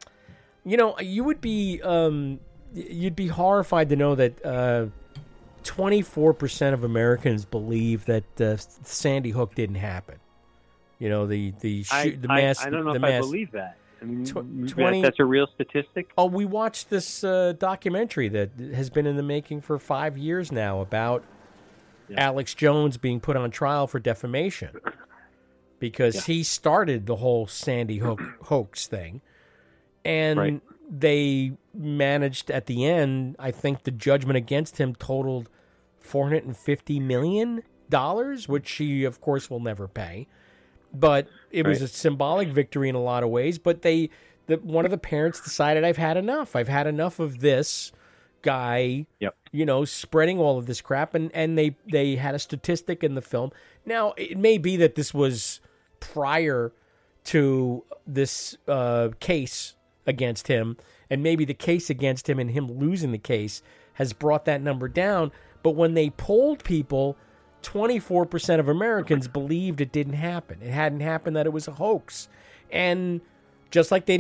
You know, you would be um, you'd be horrified to know that uh, twenty-four percent of Americans believe that uh, Sandy Hook didn't happen. You know, the the I, shoot, the I- mass. I, don't know the if mass, I believe that. I mean, Tw- that- twenty that's a real statistic. Oh, we watched this uh, documentary that has been in the making for five years now about Yeah. Alex Jones being put on trial for defamation because Yeah. he started the whole Sandy Hook hoax thing. And Right. they managed at the end, I think the judgment against him totaled four hundred fifty million dollars, which he, of course, will never pay. But it was Right. a symbolic victory in a lot of ways. But they, the, one of the parents decided, I've had enough. I've had enough of this guy, Yep. you know, spreading all of this crap. And, and they, they had a statistic in the film. Now, it may be that this was prior to this uh, case against him. And maybe the case against him and him losing the case has brought that number down. But when they polled people, twenty-four percent of Americans believed it didn't happen. It hadn't happened, that it was a hoax. And just like they didn't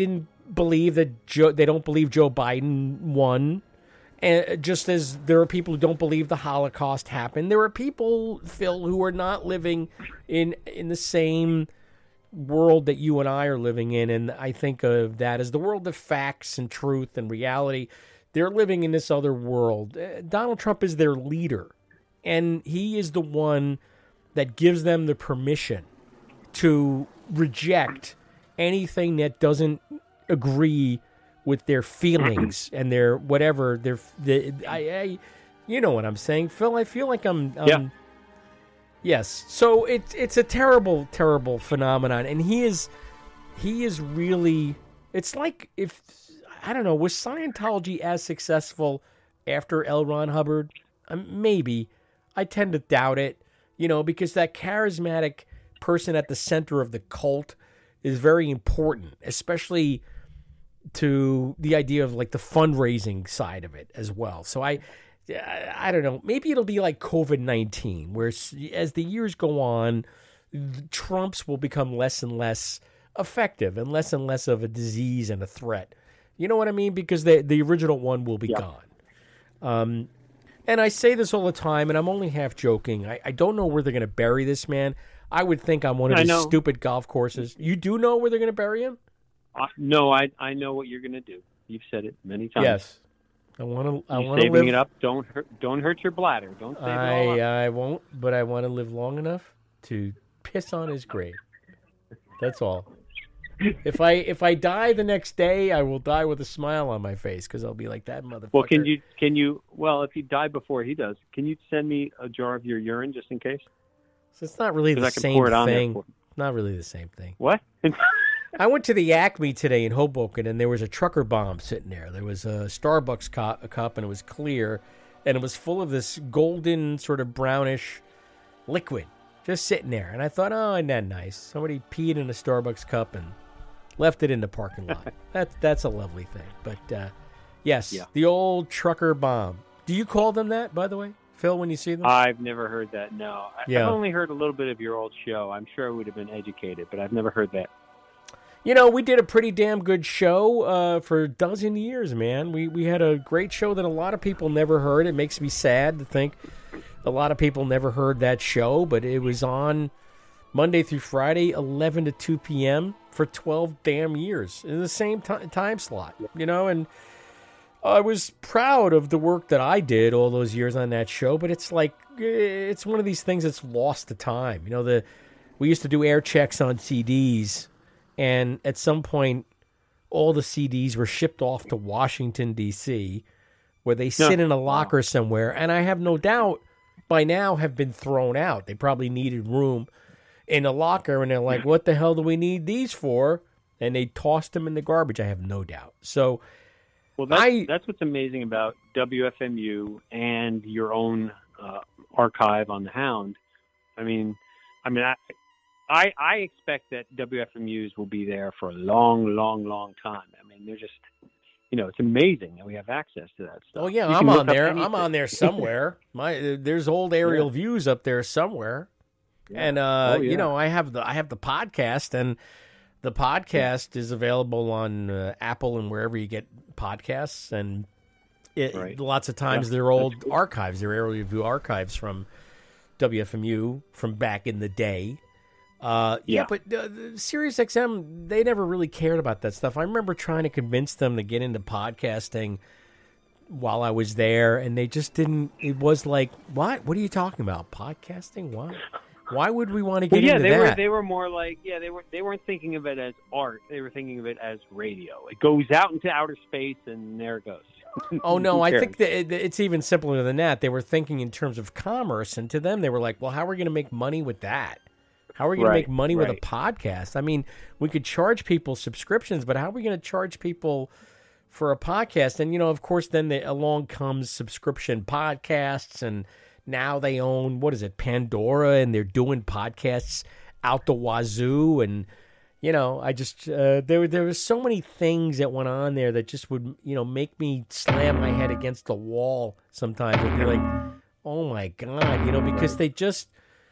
believe that Joe, they don't believe Joe Biden won. And just as there are people who don't believe the Holocaust happened, there are people, Phil, who are not living in in the same world that you and I are living in. And I think of that as the world of facts and truth and reality. They're living in this other world. Uh, Donald Trump is their leader, and he is the one that gives them the permission to reject anything that doesn't agree with their feelings and their whatever their the I, I you know what I'm saying, Phil. I feel like I'm, I'm yeah. Yes. So it's it's a terrible, terrible phenomenon, and he is he is really. It's like if I don't know, was Scientology as successful after L. Ron Hubbard? Um, maybe. I tend to doubt it. You know, because that charismatic person at the center of the cult is very important, especially to the idea of like the fundraising side of it as well. So I, I don't know. Maybe it'll be like COVID nineteen, where as the years go on, Trumps will become less and less effective and less and less of a disease and a threat. You know what I mean? Because the the original one will be yeah. gone. Um, and I say this all the time, and I'm only half joking. I, I don't know where they're going to bury this man. I would think on one of I his know. stupid golf courses. You do know where they're going to bury him? Uh, no, I I know what you're going to do. You've said it many times. Yes, I want to. I You're want to saving live. it up. Don't hurt. Don't hurt your bladder. Don't save I it all up. I won't, but I want to live long enough to piss on his grave. That's all. If I if I die the next day, I will die with a smile on my face because I'll be like that motherfucker. Well, can you can you? Well, if you die before he does, can you send me a jar of your urine just in case? So it's not really 'Cause the I can same pour it on there thing. for- Not really the same thing. What? I went to the Acme today in Hoboken, and there was a trucker bomb sitting there. There was a Starbucks cup, a cup, and it was clear, and it was full of this golden, sort of brownish liquid just sitting there. And I thought, oh, isn't that nice? Somebody peed in a Starbucks cup and left it in the parking lot. That's that's a lovely thing. But uh, yes, Yeah. the old trucker bomb. Do you call them that, by the way, Phil, when you see them? I've never heard that. No, I- Yeah. I've only heard a little bit of your old show. I'm sure I would have been educated, but I've never heard that. You know, we did a pretty damn good show uh, for a dozen years, man. We we had a great show that a lot of people never heard. It makes me sad to think a lot of people never heard that show, but it was on Monday through Friday, eleven to two p.m. for twelve damn years in the same t- time slot, you know, and I was proud of the work that I did all those years on that show, but it's like, it's one of these things that's lost to time. You know, the we used to do air checks on C Ds, and at some point, all the C Ds were shipped off to Washington, D C, where they sit No. in a locker somewhere, and I have no doubt by now have been thrown out. They probably needed room in a locker, and they're like, what the hell do we need these for? And they tossed them in the garbage, I have no doubt. So, Well, that's, I- that's what's amazing about W F M U and your own uh, archive on the Hound. I mean, I mean, I, I, I expect that W F M Us will be there for a long, long, long time. I mean, they're just, you know, it's amazing that we have access to that stuff. oh yeah, You I'm can look on up there. anything. I'm on there somewhere. My there's old aerial Yeah. views up there somewhere. Yeah. And uh, Oh, yeah. you know, I have the I have the podcast, and the podcast is available on uh, Apple and wherever you get podcasts. And it, Right. lots of times Yeah, they're that's old cool. archives, they're aerial view archives from W F M U from back in the day. Uh, yeah. Yeah. but uh, the Sirius X M, they never really cared about that stuff. I remember trying to convince them to get into podcasting while I was there, and they just didn't. It was like, what? What are you talking about? Podcasting? What? Why would we want to Well, get yeah, into they that? were they were more like yeah they were they weren't thinking of it as art. They were thinking of it as radio. It goes out into outer space, and there it goes. Oh, no, Who I cares? think that it- it's even simpler than that. They were thinking in terms of commerce, and to them, they were like, well, how are we going to make money with that? How are we going Right, to make money with a right. podcast? I mean, we could charge people subscriptions, but how are we going to charge people for a podcast? And, you know, of course, then the, along comes subscription podcasts, and now they own, what is it, Pandora, and they're doing podcasts out the wazoo, and you know, I just uh, there were there were so many things that went on there that just would, you know, make me slam my head against the wall sometimes and be like, oh my god, you know, because they just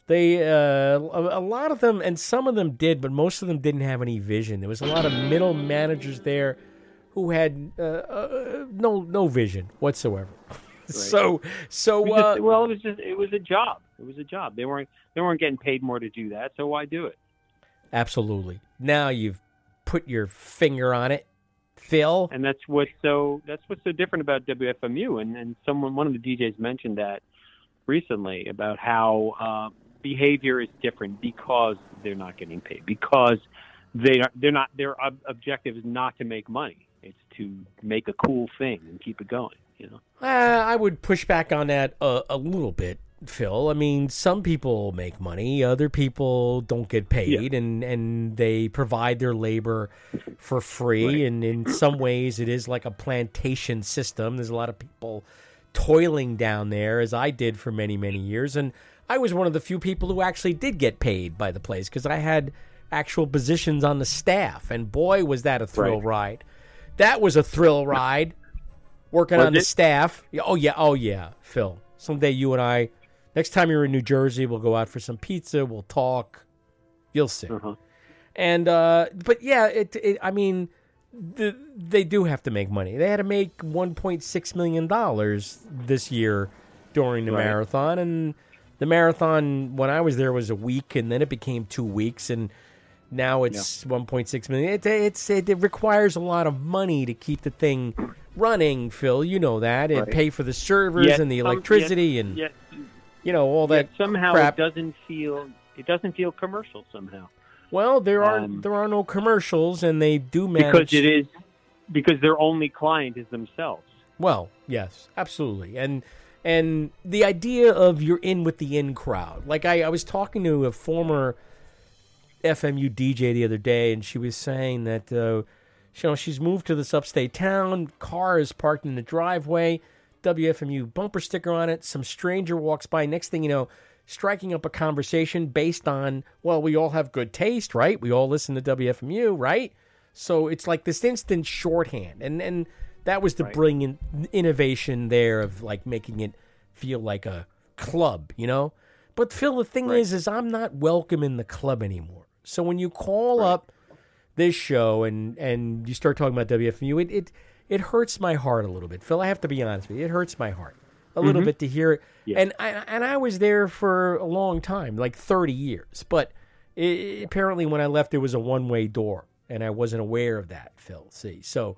They uh, a, a lot of them, and some of them did, but most of them didn't have any vision. There was a lot of middle managers there who had uh, uh, no no vision whatsoever. Right. So so it was just, uh, well, it was just it was a job. It was a job. They weren't they weren't getting paid more to do that. So why do it? Absolutely. Now you've put your finger on it, Phil. And that's what's so that's what's so different about W F M U. And and someone one of the D Js mentioned that recently about how uh, behavior is different because they're not getting paid, because they are they're not their ob- objective is not to make money. It's to make a cool thing and keep it going. You know, uh, I would push back on that a, a little bit, Phil. I mean, some people make money, other people don't get paid, yeah. and, and they provide their labor for free. Right. And in some ways, it is like a plantation system. There's a lot of people toiling down there, as I did for many, many years. And I was one of the few people who actually did get paid by the place because I had actual positions on the staff. And boy, was that a thrill right. ride. That was a thrill ride. Working was on it? the staff. Oh, yeah. Oh, yeah, Phil. Someday you and I, next time you're in New Jersey, we'll go out for some pizza. We'll talk. You'll see. Uh-huh. And, uh, but yeah, it, it I mean, the, they do have to make money. They had to make one point six million dollars this year during the right. marathon. And the marathon, when I was there, was a week, and then it became two weeks. And now it's yeah. one point six million dollars. It, it's, it, it requires a lot of money to keep the thing running, Phil. You know that. And right. pay for the servers yet, and the electricity yet, and, yet, you know, all that somehow crap. It doesn't feel, it doesn't feel commercial somehow. Well, there are um, there are no commercials, and they do manage. Because it is, because their only client is themselves. Well, yes, absolutely. And and the idea of you're in with the in crowd. Like I, I was talking to a former F M U D J the other day, and she was saying that uh, you know, she's moved to this upstate town, car is parked in the driveway, W F M U bumper sticker on it, some stranger walks by, next thing you know, striking up a conversation based on, well, we all have good taste, right? We all listen to W F M U, right? So it's like this instant shorthand, and, and that was the right. brilliant innovation there of like making it feel like a club, you know? But Phil, the thing right. is, is I'm not welcome in the club anymore. So when you call right. up this show and, and you start talking about W F M U, it, it it hurts my heart a little bit. Phil, I have to be honest with you. It hurts my heart a mm-hmm. little bit to hear it. Yeah. And, I, and I was there for a long time, like thirty years. But it, apparently when I left, it was a one-way door, and I wasn't aware of that, Phil. See, so,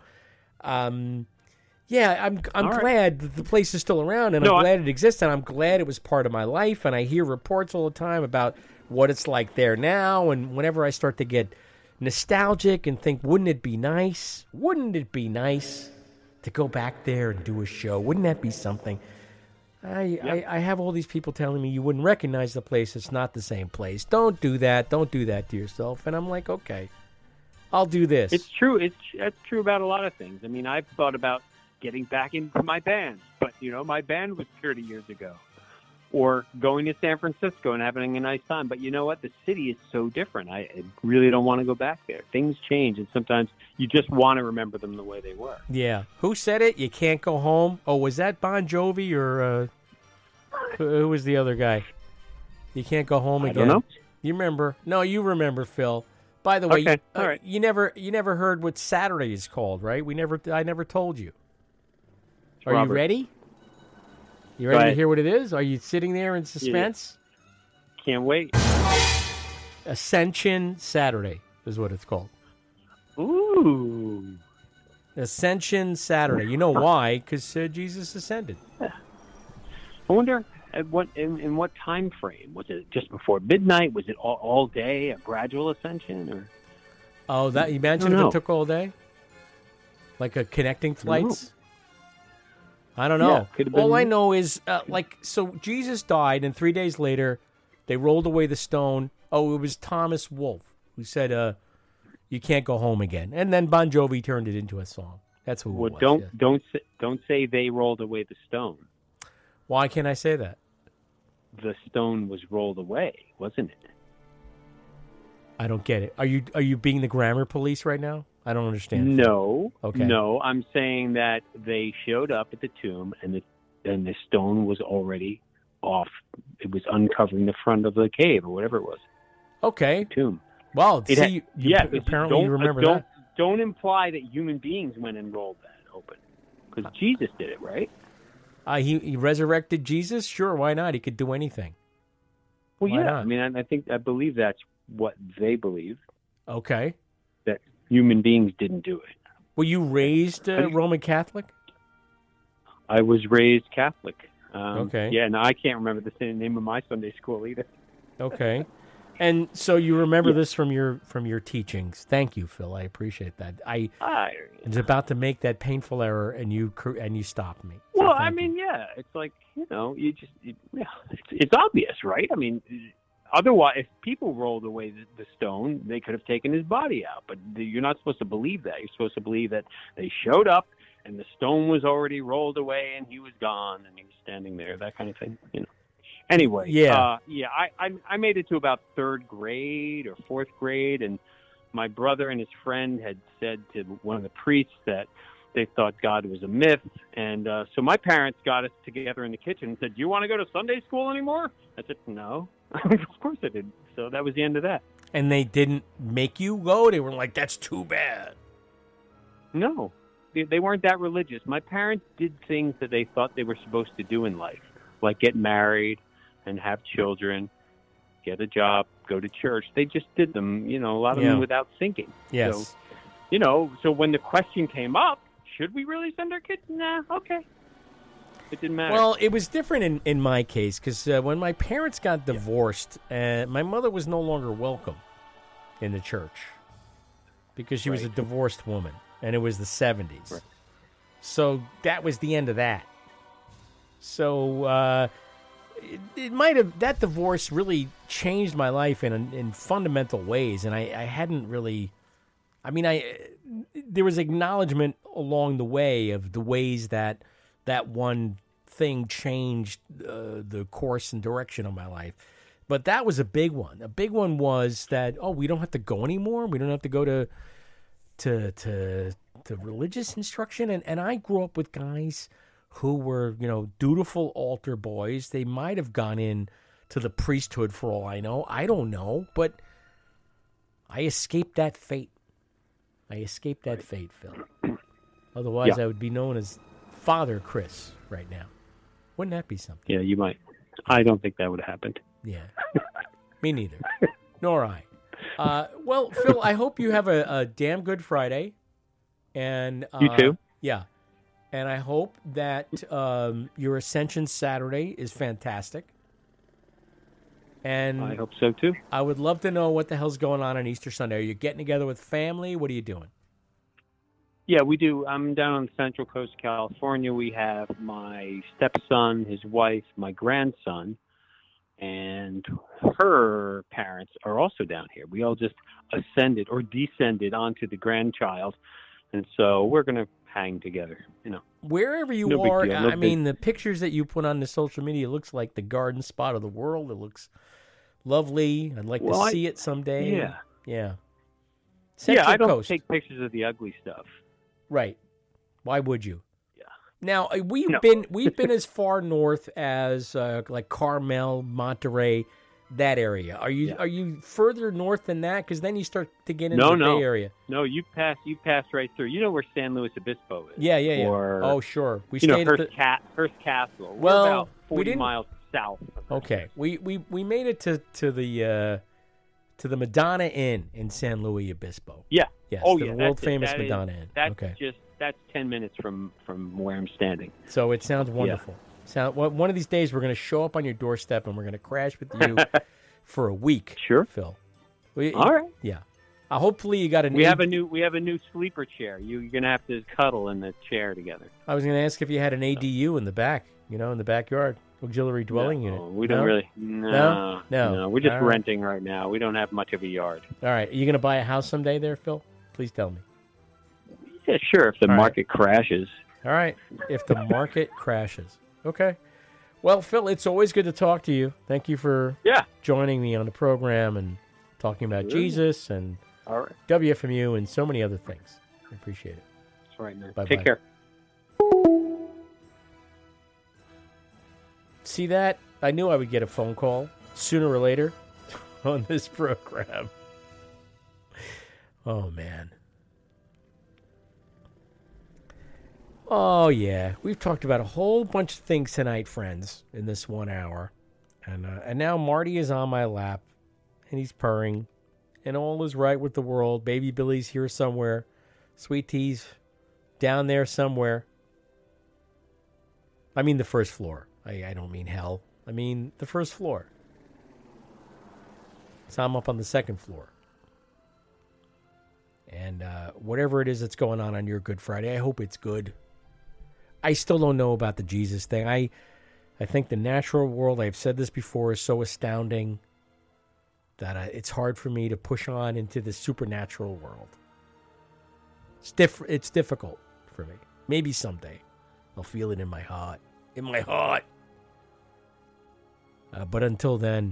um, yeah, I'm I'm all glad right. that the place is still around, and no, I'm glad I... it exists, and I'm glad it was part of my life. And I hear reports all the time about what it's like there now, and whenever I start to get nostalgic and think, wouldn't it be nice? Wouldn't it be nice to go back there and do a show? Wouldn't that be something? I, yep. I, I have all these people telling me you wouldn't recognize the place. It's not the same place. Don't do that. Don't do that to yourself. And I'm like, okay, I'll do this. It's true. It's that's true about a lot of things. I mean, I've thought about getting back into my band, but you know, my band was thirty years ago. Or going to San Francisco and having a nice time. But you know what? The city is so different. I, I really don't want to go back there. Things change, and sometimes you just want to remember them the way they were. Yeah. Who said it? You can't go home? Oh, was that Bon Jovi or uh, who, who was the other guy? You can't go home again. I don't know. You remember? No, you remember, Phil. By the way, okay. you, uh, All right. you never you never heard what Saturday is called, right? We never. I never told you. Are Robert. you ready? You ready to hear what it is? Are you sitting there in suspense? Yeah. Can't wait. Ascension Saturday is what it's called. Ooh. Ascension Saturday. You know why? Because uh, Jesus ascended. I wonder at what in, in what time frame. Was it just before midnight? Was it all, all day, a gradual ascension? Or Oh, that you imagine if it took all day? Like a connecting flights? I don't know. Yeah, been... All I know is, uh, like, so Jesus died, and three days later, they rolled away the stone. Oh, it was Thomas Wolfe who said, uh, you can't go home again. And then Bon Jovi turned it into a song. That's who well, it was. Don't, yeah. don't, say, don't say they rolled away the stone. Why can't I say that? The stone was rolled away, wasn't it? I don't get it. Are you are you being the grammar police right now? I don't understand. No. Okay. No, I'm saying that they showed up at the tomb and the and the stone was already off. It was uncovering the front of the cave or whatever it was. Okay. Tomb. Well, It see, had- you, yeah, you- it's- apparently don't, you remember don't, that. Don't imply that human beings went and rolled that open, because Jesus did it, right? Uh, he, he resurrected Jesus? Sure, why not? He could do anything. Well, Why yeah. not? I mean, I, I think I believe that's what they believe. Okay. That human beings didn't do it. Were you raised uh, Roman Catholic? I was raised Catholic. Um, Okay. Yeah, no, I can't remember the same name of my Sunday school either. Okay. And so you remember this from your from your teachings. Thank you, Phil. I appreciate that. I I, was about to make that painful error, and you cor- and you stopped me. So well, thank I mean, yeah, it's like, you know, you just, you, yeah, it's, it's obvious, right? I mean, otherwise, if people rolled away the, the stone, they could have taken his body out. But the, you're not supposed to believe that. You're supposed to believe that they showed up and the stone was already rolled away and he was gone and he was standing there, that kind of thing, you know. Anyway, Yeah. uh, yeah, I, I I made it to about third grade or fourth grade, and my brother and his friend had said to one of the priests that they thought God was a myth, and uh, so my parents got us together in the kitchen and said, "Do you want to go to Sunday school anymore?" I said, "No." Of course I didn't. So that was the end of that. And they didn't make you go? They were like, that's too bad. No, they, they weren't that religious. My parents did things that they thought they were supposed to do in life, like get married and have children, get a job, go to church. They just did them, you know, a lot of Yeah. them without thinking. Yes. So, you know, so when the question came up, should we really send our kids? Nah, okay. It didn't matter. Well, it was different in, in my case because uh, when my parents got divorced, uh, my mother was no longer welcome in the church because she was a Right. divorced woman, and it was the seventies. Right. So that was the end of that. So uh, it, it might have that divorce really changed my life in in fundamental ways, and I, I hadn't really. I mean, I there was acknowledgement along the way of the ways that that one thing changed uh, the course and direction of my life. But that was a big one. A big one was that, oh, we don't have to go anymore. We don't have to go to to to, to religious instruction. And, and I grew up with guys who were, you know, dutiful altar boys. They might have gone in to the priesthood for all I know. I don't know. But I escaped that fate. I escaped that fate, Phil. Otherwise, Yeah. I would be known as Father Chris right now. Wouldn't that be something? Yeah, you might. I don't think that would have happened. Yeah. Me neither. Nor I. Uh, well, Phil, I hope you have a, a damn good Friday. And uh, You too. Yeah. And I hope that um, your Ascension Saturday is fantastic. And I hope so too. I would love to know what the hell's going on on Easter Sunday. Are you getting together with family? What are you doing? Yeah, we do. I'm down on the Central Coast of California. We have my stepson, his wife, my grandson, and her parents are also down here. We all just ascended or descended onto the grandchild, and so we're going to hang together, you know. Wherever you No big are, deal, no I big- mean, the pictures that you put on the social media looks like the garden spot of the world. It looks lovely. I'd like Well, to I- see it someday. Yeah. Yeah. yeah, I Central don't Coast. take pictures of the ugly stuff. Right. Why would you? Yeah. Now uh, we've No. been we've been as far north as uh, like Carmel, Monterey, that area. Are you Yeah. are you further north than that? Because then you start to get into No, the no. Bay Area. No, you pass you pass right through. You know where San Luis Obispo is? Yeah, yeah, yeah. Or, Oh, sure. We you know, stayed Hearst, at the. Ca- Hearst Castle. Well, We're about we forty didn't- miles south. of Hearst. Okay, we, we we made it to to the uh, to the Madonna Inn in San Luis Obispo. Yeah. Yes, Oh the yeah. world that's it. famous That is- Madonna Inn. That's Okay. just that's ten minutes from from where I'm standing. So it sounds wonderful. Sound one one of these days we're going to show up on your doorstep and we're going to crash with you for a week. Sure, Phil. We, All right. Yeah. Uh, hopefully you got an. We have A- a new we have a new sleeper chair. You, you're gonna have to cuddle in the chair together. I was going to ask if you had an A D U in the back. You know, in the backyard, auxiliary dwelling no, unit. We don't No? really. No, No? No. no. We're just All right. renting right now. We don't have much of a yard. All right. Are you going to buy a house someday, there, Phil? Please tell me. Yeah, sure. If the All right. market crashes. All right. If the market crashes. Okay. Well, Phil, it's always good to talk to you. Thank you for Yeah. joining me on the program and talking about Sure. Jesus and All right. W F M U and so many other things. I appreciate it. That's right, man. Bye-bye. Take care. See that? I knew I would get a phone call sooner or later on this program. Oh, man. Oh, yeah. We've talked about a whole bunch of things tonight, friends, in this one hour. And, uh, and now Marty is on my lap, and he's purring, and all is right with the world. Baby Billy's here somewhere. Sweet Tea's down there somewhere. I mean the first floor. I, I don't mean hell. I mean the first floor. So I'm up on the second floor. And uh, whatever it is that's going on on your Good Friday, I hope it's good. I still don't know about the Jesus thing. I I think the natural world, I've said this before, is so astounding that I, it's hard for me to push on into the supernatural world. It's, diff- it's difficult for me. Maybe someday I'll feel it in my heart. In my heart. Uh, but until then,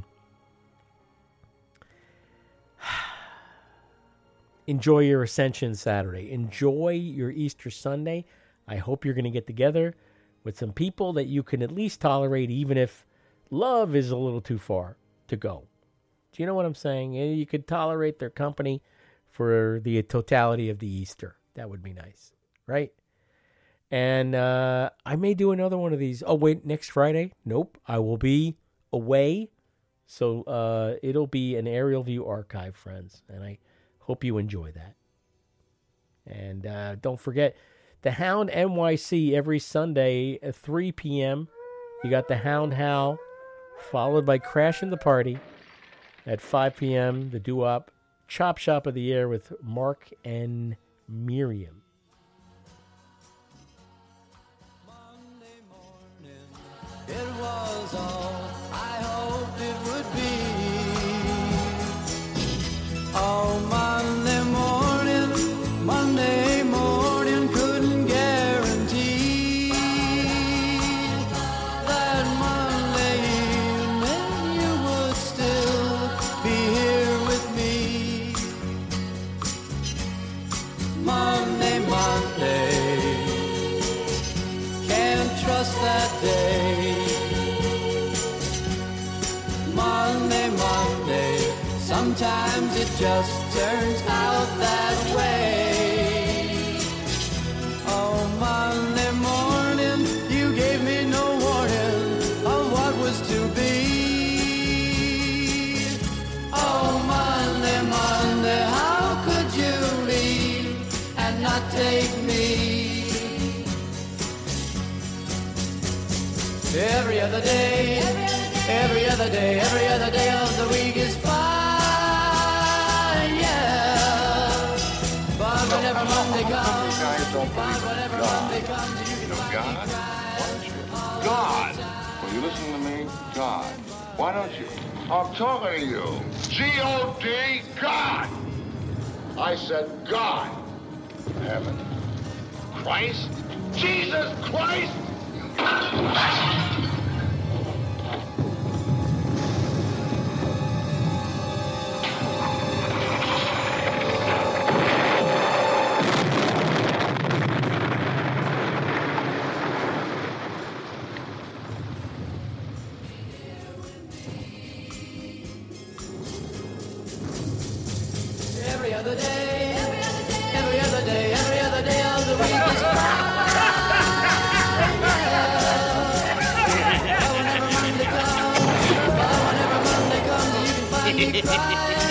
enjoy your Ascension Saturday. Enjoy your Easter Sunday. I hope you're going to get together with some people that you can at least tolerate, even if love is a little too far to go. Do you know what I'm saying? You could tolerate their company for the totality of the Easter. That would be nice, right? And uh, I may do another one of these. Oh, wait, next Friday? Nope. I will be away. So uh, it'll be an aerial view archive, friends. And I hope you enjoy that. And uh, don't forget, the Hound N Y C every Sunday at three p.m. You got the Hound Howl, followed by Crashing the Party at five p.m. The doo-wop Chop Shop of the Air with Mark and Miriam. It was all I hoped it would be. Oh, Monday morning, Monday morning, couldn't guarantee that Monday evening you would still be here with me. Monday, Monday, can't trust that day. Monday, Monday, sometimes it just turns out that way. Oh, Monday morning, you gave me no warning of what was to be. Oh, Monday, Monday, how could you leave and not take me? Every other day, every other day, every other day of the week is fine, yeah. But whenever Monday comes, but whenever Monday comes, you can find God? me Why don't you? God! Will you listen to me? God. Why don't you? I'm talking to you. G O D, God! I said God. Heaven. Christ? Jesus Christ! Every other day, every other day, every other day of the week is fine. But whenever Monday comes, but whenever Monday comes, you can find me crying.